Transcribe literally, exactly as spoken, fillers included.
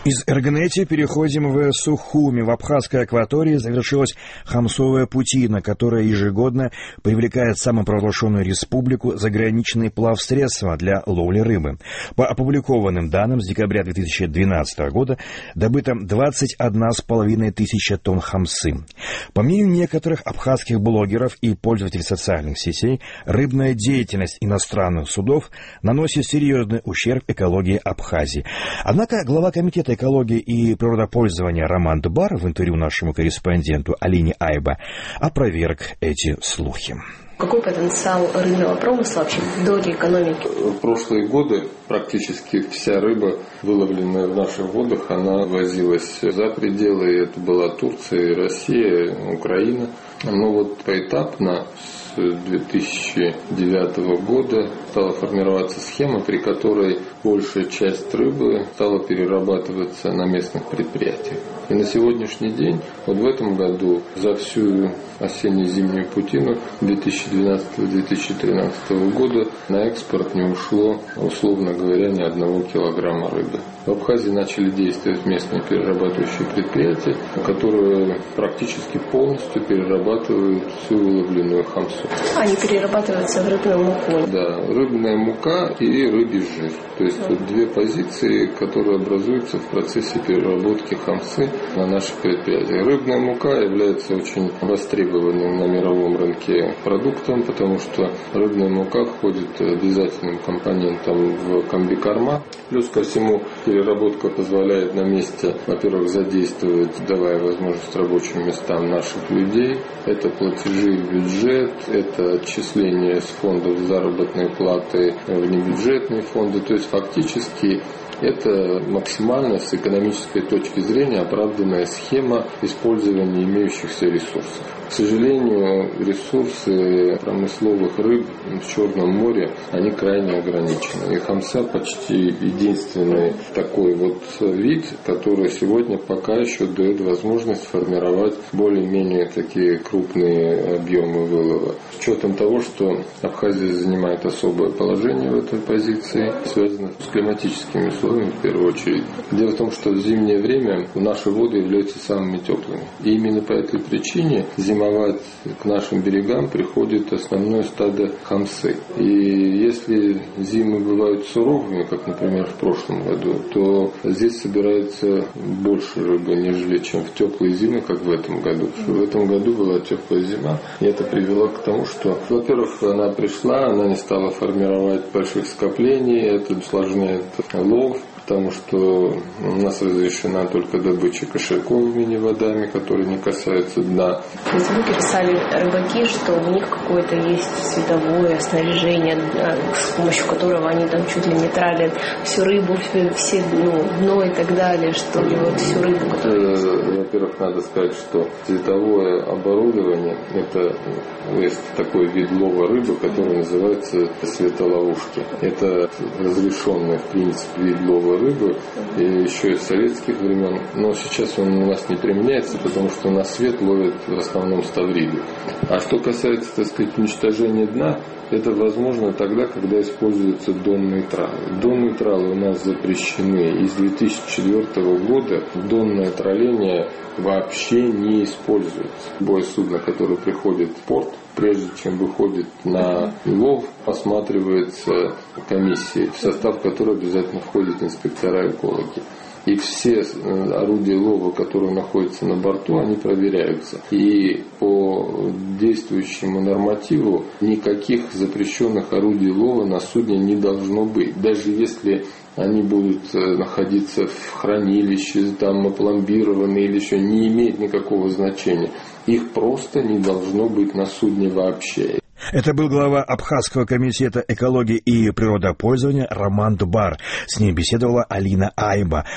Из Эргнети переходим в Сухуми. В Абхазской акватории завершилась хамсовая путина, которая ежегодно привлекает самопровозглашенную республику заграничные плавсредства для ловли рыбы. По опубликованным данным, с декабря две тысячи двенадцатого года добыто двадцать одна с половиной тысяча тонн хамсы. По мнению некоторых абхазских блогеров и пользователей социальных сетей, рыбная деятельность иностранных судов наносит серьезный ущерб экологии Абхазии. Однако глава комитета экологии и природопользования Роман Дбар в интервью нашему корреспонденту Алине Айба опроверг эти слухи. Какой потенциал рыбного промысла вообще в доле экономики? В прошлые годы практически вся рыба, выловленная в наших водах, она возилась за пределы. Это была Турция, Россия, Украина. Но вот поэтапно с две тысячи девятого года стала формироваться схема, при которой большая часть рыбы стала перерабатываться на местных предприятиях. И на сегодняшний день, вот в этом году, за всю осенне-зимнюю путину две тысячи двенадцатого - две тысячи тринадцатого года на экспорт не ушло, условно говоря, ни одного килограмма рыбы. В Абхазии начали действовать местные перерабатывающие предприятия, которые практически полностью перерабатывают всю выловленную хамсу. Они перерабатываются в рыбную муку? Да, рыбная мука и рыбий жир. То есть вот две позиции, которые образуются в процессе переработки хамсы на наших предприятиях. Рыбная мука является очень востребованным на мировом рынке продуктом, потому что рыбная мука входит обязательным компонентом в комбикорма. Плюс ко всему, переработка позволяет на месте, во-первых, задействовать, давая возможность рабочим местам наших людей. Это платежи в бюджет, это отчисления с фондов заработной платы в небюджетные фонды. То есть фактически это максимально с экономической точки зрения оправданная схема использования имеющихся ресурсов. К сожалению, ресурсы промысловых рыб в Черном море, они крайне ограничены. И хамса почти единственный такой вот вид, который сегодня пока еще дает возможность формировать более-менее такие крупные объемы вылова. С учетом того, что Абхазия занимает особое положение в этой позиции, связано с климатическими условиями в первую очередь. Дело в том, что в зимнее время наши воды являются самыми теплыми. И именно по этой причине зимовать к нашим берегам приходит основное стадо хамсы. И если зимы бывают суровыми, как, например, в прошлом году, то здесь собирается больше рыбы, нежели чем в теплые зимы, как в этом году. В этом году была теплая зима, и это привело к тому, что, во-первых, она пришла, она не стала формировать больших скоплений, это усложняет лов, потому что у нас разрешена только добыча кошельковыми водами, которые не касаются дна. В Фейсбуке писали рыбаки, что у них какое-то есть световое снаряжение, с помощью которого они там чуть ли не травят всю рыбу, все ну, дно и так далее, что ли, вот всю рыбу, которую... Во-первых, надо сказать, что световое оборудование – это есть такой вид лова рыбы, который называется светоловушки. Это разрешенный, в принципе, вид лова рыбы, и еще из советских времен, но сейчас он у нас не применяется, потому что на свет ловят в основном ставриды. А что касается, так сказать, уничтожения дна, это возможно тогда, когда используются донные тралы. Донные тралы у нас запрещены, и с две тысячи четвёртого года донное траление вообще не используется. Любое судно, которое приходит в порт, прежде чем выходит на лов, осматривается комиссией, в состав которой обязательно входят инспектора-экологи. И все орудия лова, которые находятся на борту, они проверяются. И по действующему нормативу никаких запрещенных орудий лова на судне не должно быть. Даже если они будут находиться в хранилище, там опломбированы или еще, не имеет никакого значения. Их просто не должно быть на судне вообще. Это был глава Абхазского комитета экологии и природопользования Роман Дбар. С ним беседовала Алина Айба.